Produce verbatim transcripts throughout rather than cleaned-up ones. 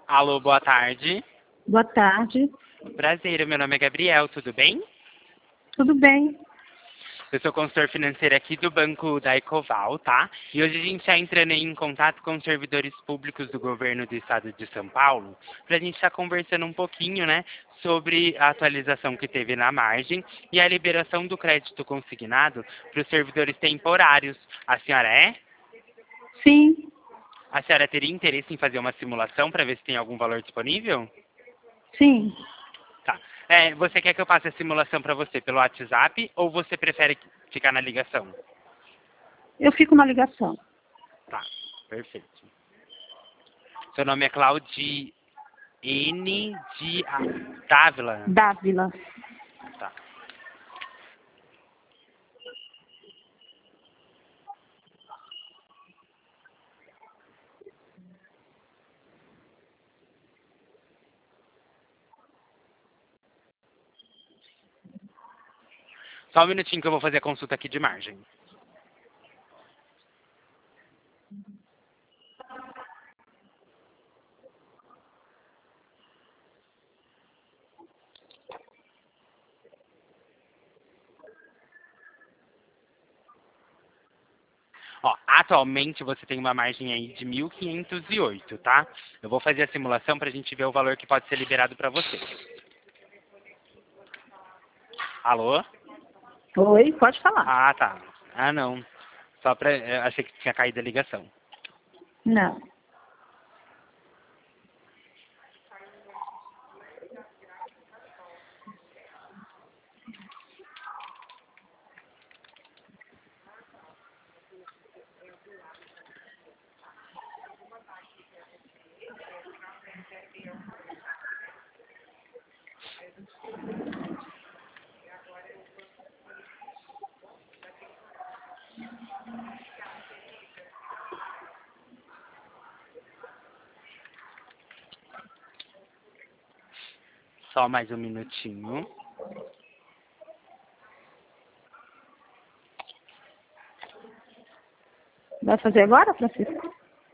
Alô, boa tarde. Boa tarde. Prazer, meu nome é Gabriel, tudo bem? Tudo bem? Eu sou consultor financeiro aqui do Banco da Ecoval, tá? E hoje a gente está entrando em contato com os servidores públicos do governo do estado de São Paulo, para a gente estar conversando um pouquinho, né, sobre a atualização que teve na margem e a liberação do crédito consignado para os servidores temporários. A senhora é? Sim, A senhora teria interesse em fazer uma simulação para ver se tem algum valor disponível? sim. Tá. É, você quer que eu passe a simulação para você pelo WhatsApp ou você prefere ficar na ligação? Eu fico na ligação. Tá, perfeito. Seu nome é Claudiene de A- Dávila? Dávila. Tá. Só um minutinho que eu vou fazer a consulta aqui de margem. Ó, atualmente você tem uma margem aí de mil quinhentos e oito, tá? Eu vou fazer a simulação para a gente ver o valor que pode ser liberado para você. Alô? Oi, pode falar. Ah, tá. Ah, não. Só para... Achei que tinha caído a ligação. Não. Só mais um minutinho. Vai fazer agora, Francisco?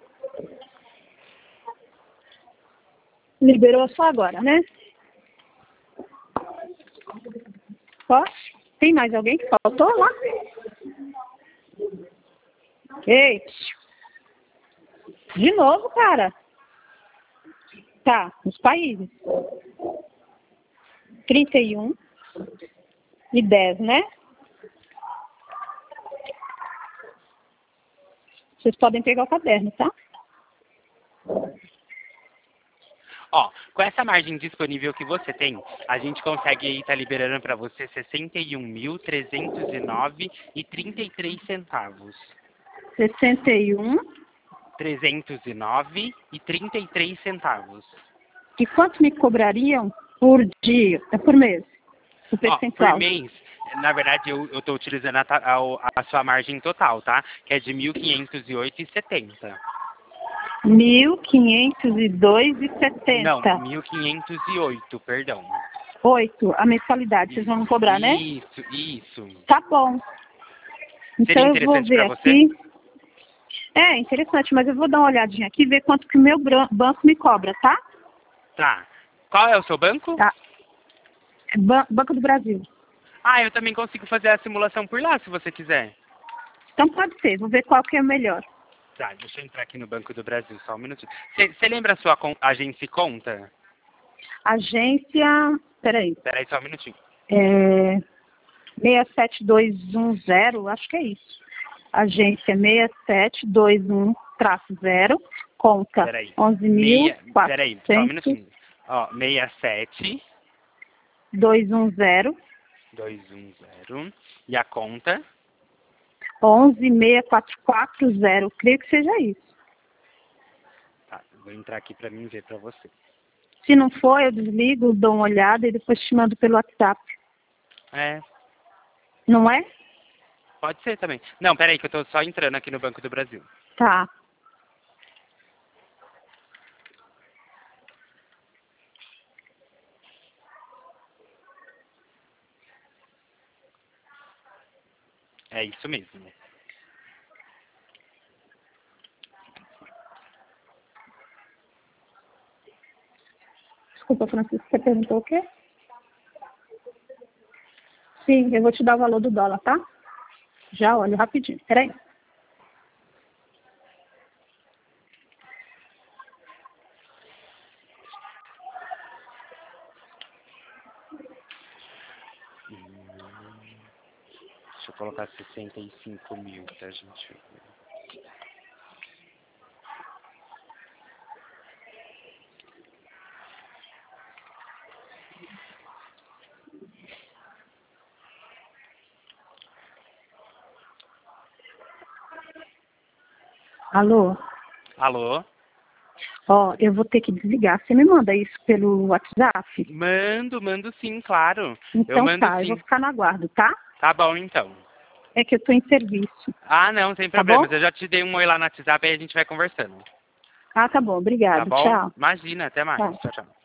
Liberou só agora, né? Ó, tem mais alguém que faltou lá? Ei, de novo, cara. Tá, os países. trinta e um e dez, né? Vocês podem pegar o caderno, tá? Ó, com essa margem disponível que você tem, a gente consegue aí estar liberando para você sessenta e um mil trezentos e nove e trinta e três centavos. sessenta e um. trezentos e nove e trinta e três centavos. E quanto me cobrariam por dia, é por mês? O Ó, por percentual. mês, na verdade eu estou utilizando a, ta- a, a sua margem total, tá? Que é de mil quinhentos e oito e setenta. mil quinhentos e dois e Não, setenta. mil quinhentos e oito, perdão. Oito, a mensalidade. Vocês vão me cobrar, né? Isso, isso. Tá bom. Seria Então eu vou interessante ver para você? aqui. É interessante, mas eu vou dar uma olhadinha aqui e ver quanto que o meu bran- banco me cobra, tá? Tá. Qual é o seu banco? Tá. É Ban- Banco do Brasil. Ah, eu também consigo fazer a simulação por lá, se você quiser. Então pode ser, vou ver qual que é o melhor. Tá, deixa eu entrar aqui no Banco do Brasil, só um minutinho. Você lembra a sua con- agência e conta? Agência. Peraí. Peraí, só um minutinho. É, seis sete dois um zero, acho que é isso. Agência seis sete dois um zero, conta Peraí. onze mil Meia... Peraí, só um quatrocentos minutinho. Ó, seis sete dois um zero, dois um zero. E a conta? onze seis quatro quatro zero. Creio que seja isso. Tá, vou entrar aqui pra mim ver pra você. Se não for, eu desligo, dou uma olhada e depois te mando pelo WhatsApp. É, Não é? pode ser também. Não, peraí, que eu tô só entrando aqui no Banco do Brasil. Tá. É isso mesmo. Desculpa, Francisco, você perguntou o quê? Sim, eu vou te dar o valor do dólar, tá? Já olho rapidinho, peraí. Deixa eu colocar sessenta e cinco mil pra gente ver. Alô? Alô? Ó, eu vou ter que desligar. Você me manda isso pelo WhatsApp? Mando, mando sim, claro. Eu Então mando tá, eu sim. vou ficar no aguardo, tá? Tá bom, então. É que eu tô em serviço. Ah, não, sem Tá problemas. bom? Eu já te dei um oi lá no WhatsApp e a gente vai conversando. Ah, tá bom. Tá Obrigado. bom? Tchau. Imagina, até mais. Tchau. Tchau, tchau.